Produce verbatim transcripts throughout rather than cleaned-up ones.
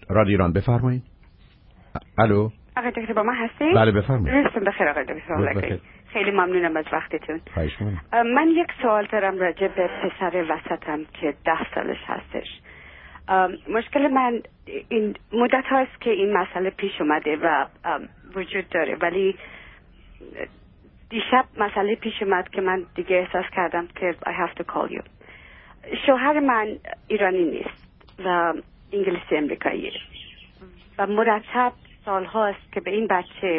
رادیو ایران بفرمایید. الو آقای دکتر با من هستی؟ بله بفرمایید. روزتون بخیر آقای دکتر. خیلی ممنونم از وقتتون. خواهش می‌کنم. من یک سوال دارم راجع به پسر وسطم که ده سالش هستش. مشکل من این مدت هاست که این مسئله پیش اومده و وجود داره، ولی دیشب مسئله پیش اومد که من دیگه احساس کردم که I have to call you. شوهر من ایرانی نیست و انگلیسی امریکاییه و مرتب سال هاست که به این بچه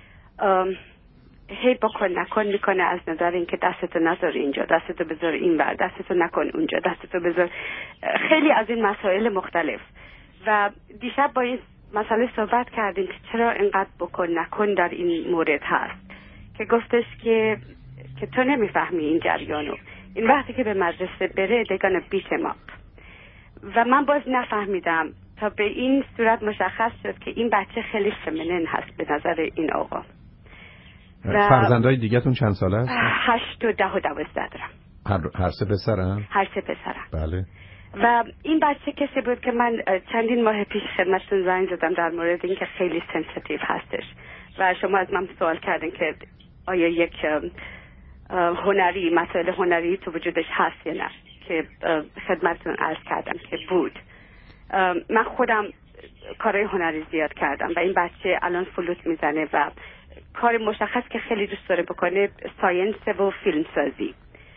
هی بکن نکن میکنه، از نظر اینکه دستتو نذار اینجا، دستتو بذار این ور، دستتو نکن اونجا، دستتو بذار، خیلی از این مسائل مختلف. و دیشب با این مسئله صحبت کردیم که چرا اینقدر بکن نکن در این مورد هست، که گفتش که که تو نمیفهمی این جریانو، این وقتی که به مدرسه بره دگان بیت ماپ. و من باز نفهمیدم تا به این صورت مشخص شد که این بچه خیلی فمینین هست به نظر این آقا. فرزندای دیگه‌تون چند ساله هست؟ هشت و ده و دوازده دارم. هر هر سه پسرن؟ هر سه پسرم. بله. و این بچه کسی بود که من چندین ماه پیش خدمتتون زنگ زدم در مورد اینکه خیلی سنسیتیو هستش و شما از من سوال کردین که آیا یک هنری مسائل هنری تو وجودش هست یا نه، که خدمتتون عرض کردم که بود. من خودم کارهای هنری زیاد کردم و این بچه الان فلوت میزنه و کار مشخص که خیلی دوست داره بکنه ساینس و فیلم سازی.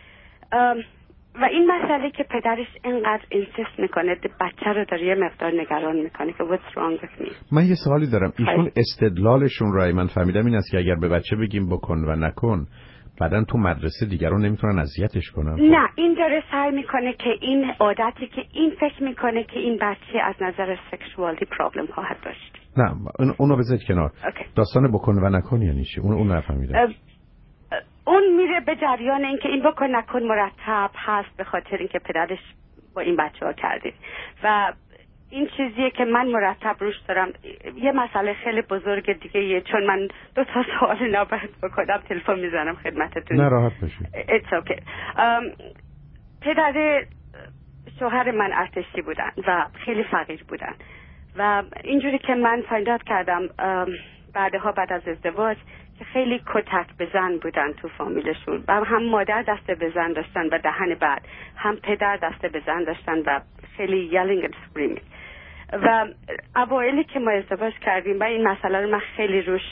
و این مسئله که پدرش اینقدر اینسیست میکنه بچه رو داره یه مقدار نگران میکنه که what's wrong with me. من یه سوالی دارم. ایشون استدلالشون رای من فهمیدم این است که اگر به بچه بگیم بکن و نکن بعدن تو مدرسه دیگران نمیتونن اذیتش کنن. نه، این داره سعی میکنه که این عادتی که این فکر میکنه که این بچه از نظر سکشوالی پرابلم خواهد داشت. نه اون اونو بذارید کنار. اوکی. داستان بکن و نکن یعنی چی؟ اون اون نفهمیدم. اون میره به جریان اینکه این بکن نکن مرتب هست به خاطر اینکه پدرش با این بچه ها کرده و این چیزیه که من مرتب روش دارم. یه مسئله خیلی بزرگ دیگه یه، چون من دو تا سوال نباید بکنم تلفن میزنم خدمتتون. نه راحت باشید. It's okay. um, پدر شوهر من ارتشی بودن و خیلی فقیر بودن و اینجوری که من فایندات کردم بعدها بعد از ازدواج که خیلی کتک بزن بودن تو فامیلشون و هم مادر دست بزن داشتن و دهن بعد هم پدر دست بزن داشتن و خیلی یلینگ and screaming. و اوایلی که ما ازدواج کردیم و این مسئله رو من خیلی روش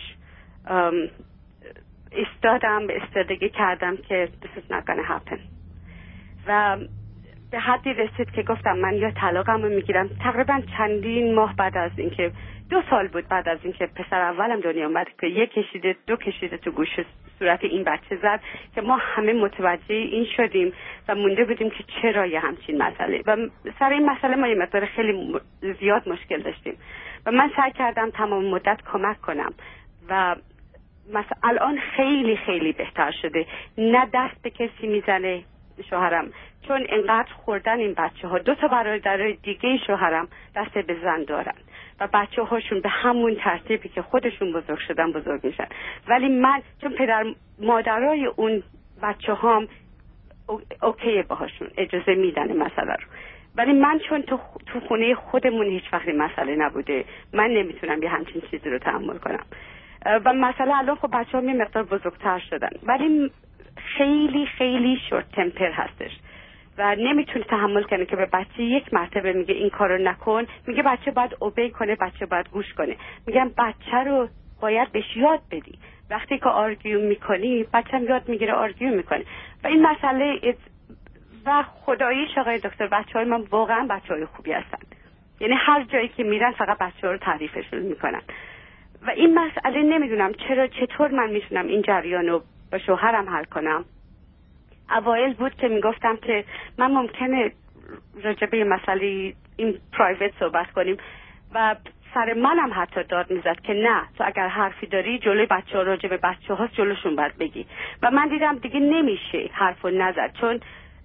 ایستادم، استادگی کردم که this is not gonna happen و به حدی رسید که گفتم من یا طلاقم رو میگیرم. تقریبا چندین ماه بعد از اینکه دو سال بود بعد از اینکه پسر اولم دنیا اومد که یک کشیده دو کشیده تو گوش صورت این بچه زد که ما همه متوجه این شدیم و مونده بودیم که چرا یه همچین مسئله و سر این مسئله ما یه مقدار خیلی زیاد مشکل داشتیم و من سعی کردم تمام مدت کمک کنم و مثلا الان خیلی خیلی بهتر شده. نه دست به کسی میزنه شوهرم، چون انقدر خوردن این بچه ها. دو تا برادر دیگه شوهرم دست به زن دارن و بچه هاشون به همون ترتیبی که خودشون بزرگ شدن بزرگ میشن، ولی من چون پدر مادرای اون بچه هام اوکی باهاشون اجازه میدن مسئله رو، ولی من چون تو, تو خونه خودمون هیچ وقتی مسئله نبوده من نمیتونم یه همچین چیزی رو تحمل کنم و مسئله الان خب بچه ها یه مقدار بزرگتر شدن ولی خیلی خیلی شورت تمپر هستش و نمیتونه تحمل کنه که به بچه یک مرتبه میگه این کارو نکن، میگه بچه باید اوبی کنه، بچه باید گوش کنه. میگم بچه رو باید بهش یاد بدی، وقتی که آرگیو میکنی بچه هم یاد میگیره آرگیو میکنه و این مسئله و خداییش آقای دکتر بچه های من واقعا بچه های خوبی هستن، یعنی هر جایی که میرن فقط بچه ها رو تعریفشون میکنن و این مسئله نمیدونم چرا چطور من میتونم این جریان رو با شوهرم حل کنم. اوایل بود که میگفتم که من ممکنه راجبه مسئله این پرایوت صحبت کنیم و سر منم حتی داد میزد که نه تو اگر حرفی داری جلوی بچه ها راجب بچه هاست جلوشون باید بگی و من دیدم دیگه نمیشه حرفو نزد، چون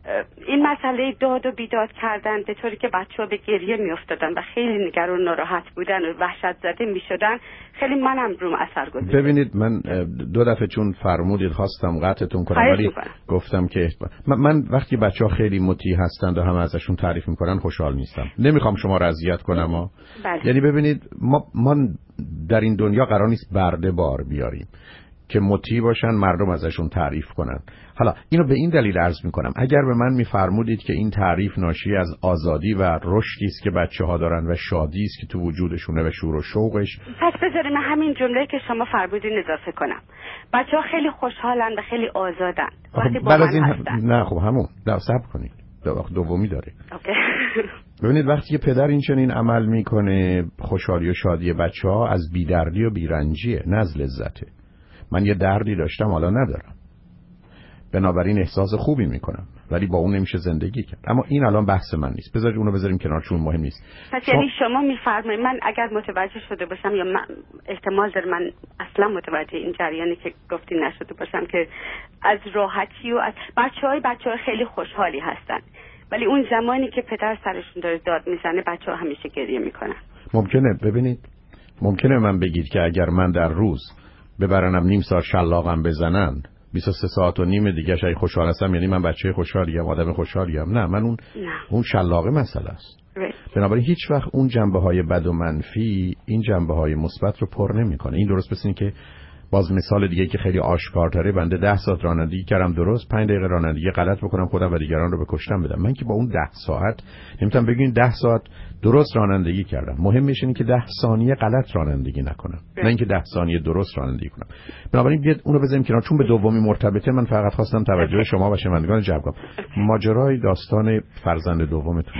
این مسئله داد و بیداد کردن به طوری که بچه‌ها به گریه میافتادن و خیلی نگران ناراحت بودن و وحشت زده میشدن، خیلی منم روم اثر گذاشت. ببینید من دو دفعه چون فرمودید خواستم قطعتون کنم ولی گفتم که من, من وقتی بچه‌ها خیلی مطیع هستند و همه ازشون تعریف میکنن خوشحال نیستم. نمیخوام شما رو اذیت کنم ها. بله. یعنی ببینید ما ما در این دنیا قرار نیست برده بار بیاریم که مطیع باشن مردم ازشون تعریف کنن. حالا اینو به این دلیل عرض میکنم اگر به من میفرمودید که این تعریف ناشی از آزادی و رشدی است که بچه‌ها دارن و شادی است که تو وجودشونه و شور و شوقش، پس بذارید من همین جمله که شما فرمودین اضافه کنم. بچه‌ها خیلی خوشحالن و خیلی آزادن وقتی با من این هستن. نه خب همون نه صبر کنید دومی داره. اوکی. ببینید وقتی که پدر این چنین عمل میکنه خوشحالی و شادی بچه‌ها از بی‌دردی و بی‌رنجیه، نه از لذته. من یه دردی داشتم حالا ندارم، بنابراین احساس خوبی میکنم ولی با اون نمیشه زندگی کرد. اما این الان بحث من نیست، بذارید اونو بذاریم کنار چون مهم نیست. پس شما... یعنی شما میفرمایید من اگر متوجه شده باشم یا من احتمال داره من اصلا متوجه این جریانی که گفتی نشده باشم که از راحتی و از بچه‌های بچه‌های خیلی خوشحالی هستن ولی اون زمانی که پدر سرشون داره داد میزنه بچه‌ها همیشه گریه میکنن. ممکنه ببینید ممکنه من بگید که اگر من در روز ببرنم نیم ساعت شلاقم بزنن بیست و سه ساعت و نیم دیگه شاید خوشحال هستم یعنی من بچه خوشحالیم آدم خوشحالیم. نه من اون نه. اون شلاقه مسئله است. بنابراین هیچ وقت اون جنبه های بد و منفی این جنبه های مثبت رو پر نمیکنه. این درست مثل این که باز مثال دیگه که خیلی آشکارتره، بنده ده ساعت رانندگی کردم درست، پنج دقیقه رانندگی غلط بکنم خودم و دیگران رو به کشتن بدم. من که با اون ده ساعت نمیتونم بگین ده ساعت درست رانندگی کردم. مهمش اینه که ده ثانیه غلط رانندگی نکنم، نه اینکه ده ثانیه درست رانندگی کنم. بنابراین بیاد اونو بزنیم کنار، چون به دومی مرتبطه. من فقط خواستم توجه شما و شنوندگان جلب کنم. ماجرای داستان فرزند دومتون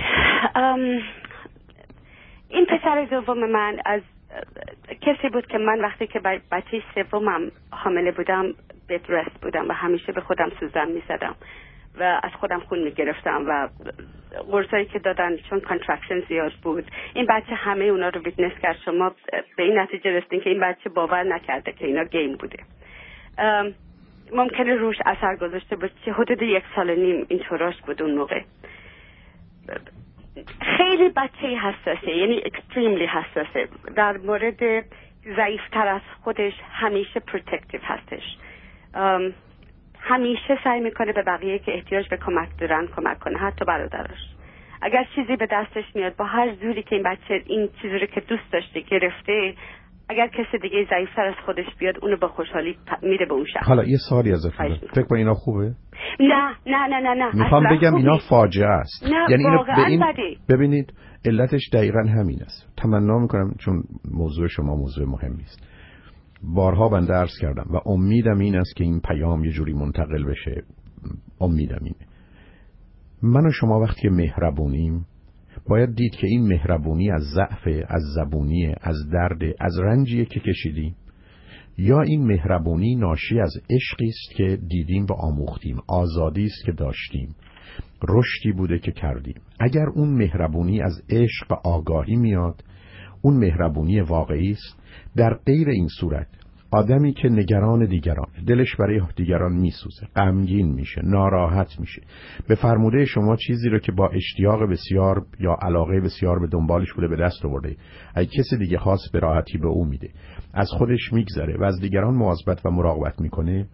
این پسر دوم من از کسی بود که من وقتی که بچه سومم حامله بودم بد رست بودم و همیشه به خودم سوزن می‌زدم و از خودم خون می‌گرفتم و قرصایی که دادن چون کانترکشن زیاد بود این بچه همه اونا رو ویتنس کرد. شما به این نتیجه رسیدین که این بچه باور نکرده که اینا گیم بوده. ممکنه روش اثر گذاشته باشه. حدود یک سال و نیم اینطوراش بود اون موقع. خیلی بچه حساسه، یعنی اکستریملی حساسه در مورد ضعیفتر از خودش، همیشه پروتکتیو هستش، همیشه سعی میکنه به بقیه که احتیاج به کمک دارن کمک کنه، حتی برادرش. اگر چیزی به دستش میاد با هر زوری که این بچه این چیزی رو که دوست داشته گرفته، اگر کسی دیگه ضعیفتر از خودش بیاد اونو با خوشحالی میده به اون شخص. حالا یه سوالی ازتون دارم، فکر کنم اینا خوبه؟ نه نه نه نه نه میخوام بگم اینا فاجعه است. یعنی اینو به این ببینید علتش دقیقاً همین است. تمنا میکنم چون موضوع شما موضوع مهمی است. بارها بنده عرض کردم و امیدم این است که این پیام یه جوری منتقل بشه. امیدم اینه. من و شما وقتی مهربونیم باید دید که این مهربونی از ضعف، از زبونی، از درد، از رنجیه که کشیدیم، یا این مهربونی ناشی از عشقی است که دیدیم و آموختیم، آزادی است که داشتیم، رشدی بوده که کردیم. اگر اون مهربونی از عشق و آگاهی میاد، اون مهربونی واقعی است. در غیر این صورت آدمی که نگران دیگران، دلش برای دیگران میسوزه، غمگین میشه، ناراحت میشه، به فرموده شما چیزی رو که با اشتیاق بسیار یا علاقه بسیار به دنبالش بوده به دست آورده، اگه کسی دیگه خاص به راحتی به او میده، از خودش میگذره و از دیگران مواظبت و مراقبت میکنه،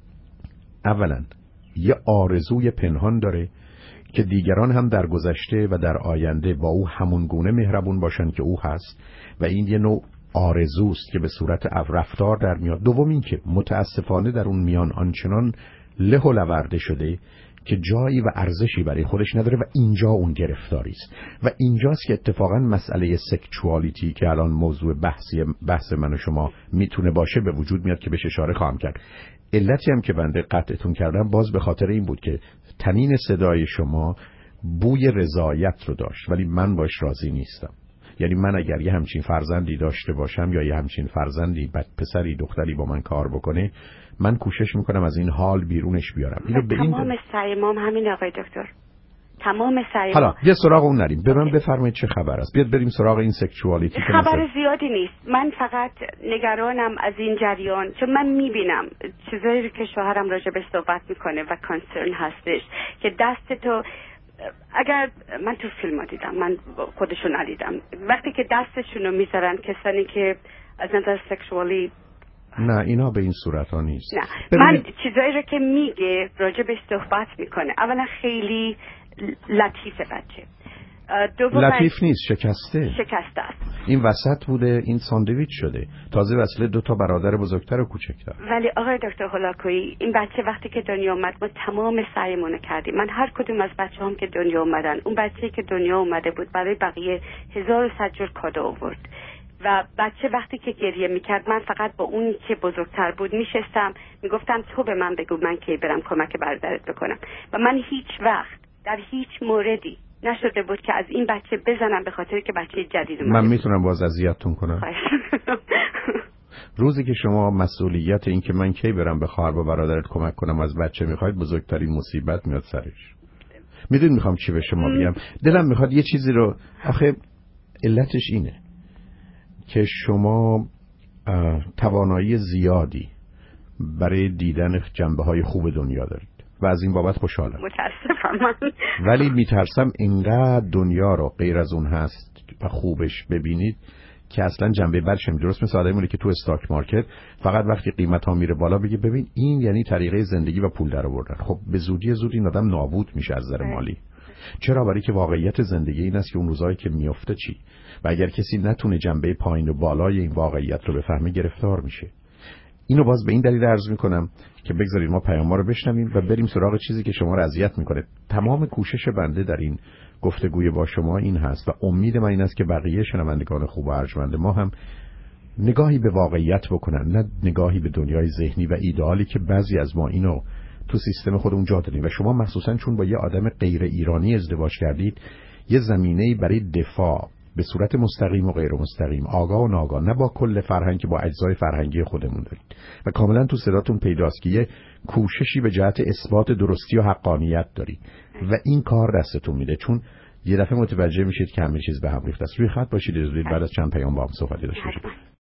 اولا یه آرزوی پنهان داره که دیگران هم در گذشته و در آینده با او همون گونه مهربون باشن که او هست و این یه نوع آرزوست که به صورت رفتار در میاد. دوم این که متاسفانه در اون میان آنچنان له و لورده شده که جایی و ارزشی برای خودش نداره و اینجا اون گرفتاری است و اینجاست که اتفاقا مسئله سکشوالیتی که الان موضوع بحثی بحث من و شما میتونه باشه به وجود میاد که بهش اشاره خواهم کرد. علتی هم که بنده قطعتون کردم باز به خاطر این بود که تنین صدای شما بوی رضایت رو داشت ولی من باش راضی نیستم. یعنی من اگر یه همچین فرزندی داشته باشم یا یه همچین فرزندی بد پسری دختری با من کار بکنه، من کوشش میکنم از این حال بیرونش بیارم. اینو به این تمام سعی مام همین آقای دکتر. تمام سعی حالا یه سراغ اون نریم. به من بفرمایید چه خبر است. بیاد بریم سراغ این سکشوالیتی. خبر مثلا... زیادی نیست. من فقط نگرانم از این جریان، چون من میبینم چیزایی که شوهرم راجع به صحبت میکنه و کانسرن هستش که دست تو، اگر من تو فیلم ها دیدم، من خودشون ندیدم، وقتی که دستشون رو میذارن کسانی که از نظر سکشوالی، نه اینا به این صورت ها نیست. نه ببینید... من چیزایی رو که میگه راجع به صحبت میکنه، اولا خیلی لطیفه بچه، لطیف نیست، شکسته شکسته است. این وسط بوده، این ساندویچ شده، تازه وصله دو تا برادر بزرگتر و کوچکتر. ولی آقای دکتر هولاکویی، این بچه وقتی که دنیا اومد ما تمام سعیمون کردیم. من هر کدوم از بچه‌هام که دنیا اومدن، اون بچه‌ای که دنیا اومده بود برای بقیه هزار و صد جور کادو آورد و بچه وقتی که گریه میکرد من فقط با اون که بزرگتر بود میشستم میگفتم تو به من بگو من کی برم کمک برادرت بکنم. و من هیچ وقت در هیچ موردی نشده بود که از این بچه بزنم به خاطر که بچه جدید اومده. من میتونم باز اذیتتون کنم؟ روزی که شما مسئولیت این که من کی برم به خواهر و برادرت کمک کنم از بچه میخواید، بزرگترین مصیبت میاد سرش. میدونید میخوام چی به شما بگم؟ دلم میخواد یه چیزی رو، آخه علتش اینه که شما توانایی زیادی برای دیدن جنبه‌های خوب دنیا دارید و از این بابت خوشحالم. متاسفم من. ولی میترسم اینقدر دنیا رو غیر از اون هست و خوبش ببینید که اصلا جنبه بدش هم درست مثل آدمی که تو استاک مارکت فقط وقتی قیمت ها میره بالا بگه ببین این یعنی طریقه زندگی و پول در آوردن. خب به زودی زود این آدم نابود میشه از نظر مالی. چرا؟ برای که واقعیت زندگی این است که اون روزایی که میفته چی، و اگر کسی نتونه جنبه پایین و بالای این واقعیت رو بفهمه گرفتار میشه. اینو باز به این دلیل عرض میکنم که بگذارید ما پیام‌ها رو بشنویم و بریم سراغ چیزی که شما رو اذیت میکنه. تمام کوشش بنده در این گفتگوی با شما این هست و امید من این است که بقیه شنوندگان خوب و ارجمند ما هم نگاهی به واقعیت بکنن، نه نگاهی به دنیای ذهنی و ایدئالی که بعضی از ما اینو تو سیستم خودمون جا دادیم و شما مخصوصا چون با یه آدم غیر ایرانی ازدواج کردید، یه زمینه‌ای برای دفاع به صورت مستقیم و غیر مستقیم، آگاه و ناآگاه، نه با کل فرهنگ که با اجزای فرهنگی خودمون دارید و کاملا تو صداتون پیداست که یه کوششی به جهت اثبات درستی و حقانیت دارید و این کار دستتون میده، چون یه دفعه متوجه میشید که همه چیز به هم ریخته است. روی خط باشید، بعد از چند پیام با هم صحبت داشته باشیم.